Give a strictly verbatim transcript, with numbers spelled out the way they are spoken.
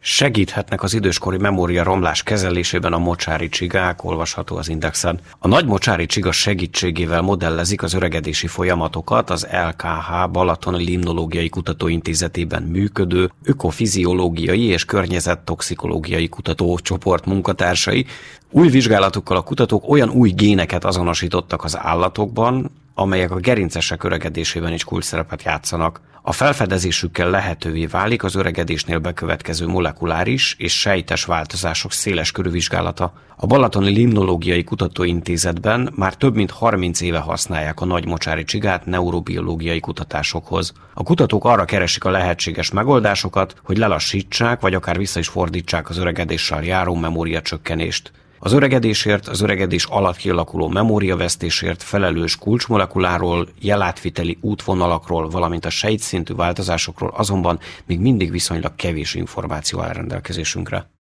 Segíthetnek az időskori memória romlás kezelésében a mocsári csigák, olvasható az Indexen. A nagy mocsári csiga segítségével modellezik az öregedési folyamatokat az el ká há Balaton Limnológiai Kutatóintézetében működő ökofiziológiai és környezettoxikológiai kutatócsoport munkatársai. Új vizsgálatokkal a kutatók olyan új géneket azonosítottak az állatokban, amelyek a gerincesek öregedésében is kulcsszerepet játszanak. A felfedezésükkel lehetővé válik az öregedésnél bekövetkező molekuláris és sejtes változások széleskörű vizsgálata. A Balatoni Limnológiai Kutatóintézetben már több mint harminc éve használják a nagy mocsári csigát neurobiológiai kutatásokhoz. A kutatók arra keresik a lehetséges megoldásokat, hogy lelassítsák vagy akár vissza is fordítsák az öregedéssel járó memóriacsökkenést. Az öregedésért, az öregedés alatt kialakuló memóriavesztésért felelős kulcsmolekuláról, jelátviteli útvonalakról, valamint a sejtszintű változásokról azonban még mindig viszonylag kevés információ áll rendelkezésünkre.